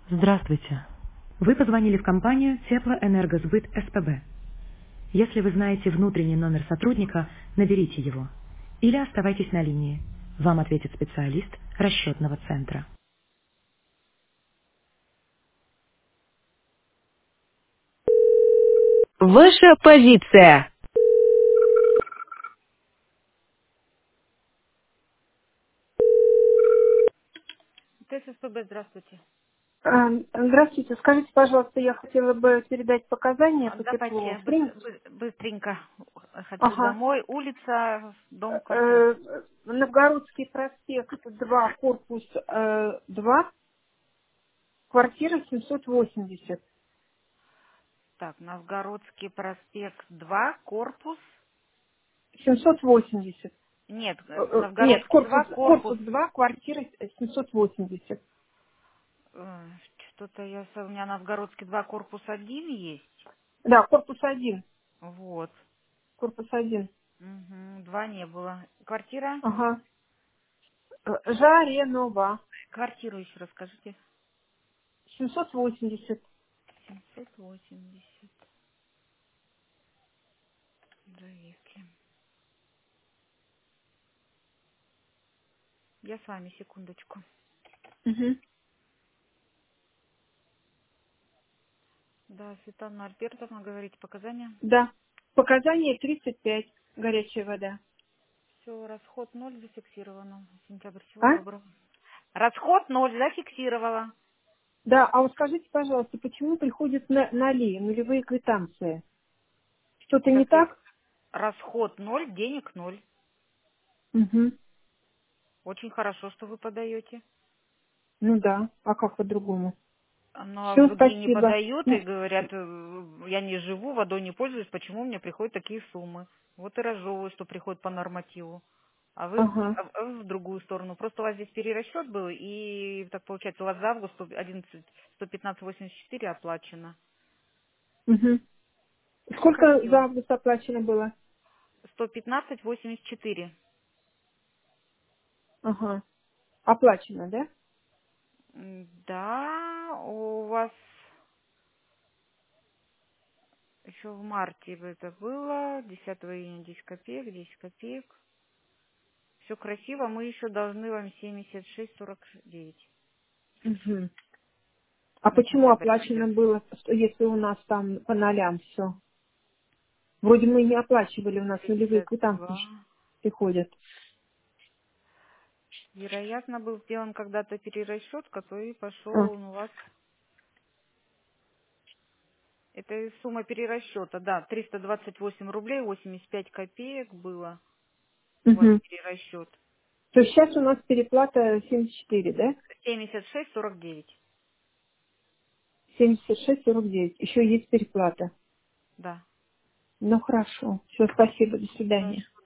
Здравствуйте. Вы позвонили в компанию Теплоэнергосбыт СПБ. Если вы знаете внутренний номер сотрудника, наберите его. Или оставайтесь на линии. Вам ответит специалист расчетного центра. Ваша позиция. ТССПБ, здравствуйте. Здравствуйте. Скажите, пожалуйста, я хотела бы передать показания по теплу. Давайте быстренько. Хочу Ага. домой. Улица, дом, квартира. Э, Новгородский проспект 2, корпус 2, квартира 780. Так, Новгородский проспект 2, корпус. 780. Нет, Нет, Новгородский 2, корпус. корпус 2, квартира 780. э, Что-то у меня Новгородский 2, корпус 1 есть. Да, корпус 1. Вот. Корпус 1. Угу, 2 не было. Квартира? Ага. Жаренова. Квартиру еще расскажите. 780. 780. Зависли. Я с вами, секундочку. Угу. Да, Светлана Альбертовна, говорите показания. Да. Показания 35. Горячая вода. Все, расход ноль зафиксировано. Сентябрь, всего А? доброго. Расход ноль зафиксировала. Да, а вот скажите, пожалуйста, почему приходят нулевые квитанции? Что-то не Как и так? расход ноль, денег ноль. Угу. Очень хорошо, что вы подаете. Ну да, а как по-другому? Ну, а Все, другие не спасибо. подают и говорят, я не живу, водой не пользуюсь, почему мне приходят такие суммы? Вот и разжевываю, что приходит по нормативу. А вы, Ага. в другую сторону. Просто у вас здесь перерасчет был, и так получается, у вас за август 115,84 оплачено. Угу. Все Сколько за красиво. август оплачено было? 115,84. Ага. Оплачено, да? Да, у вас еще в марте это было, 10 июня 10 копеек, 10 копеек. Все красиво, мы еще должны вам 76,49 Угу. А на почему сентябрь оплачено расчет. было, если у нас там по нолям все? Вроде мы не оплачивали, у нас нулевые квитанции 32. приходят. Вероятно, был сделан когда-то перерасчет, который А, пошел у вас. Это сумма перерасчета, да, 328 рублей 85 копеек было у вас угу. перерасчет. То есть сейчас у нас переплата 74, да? 76,49. 76,49. Еще есть переплата. Да. Ну хорошо. Все, спасибо. До свидания.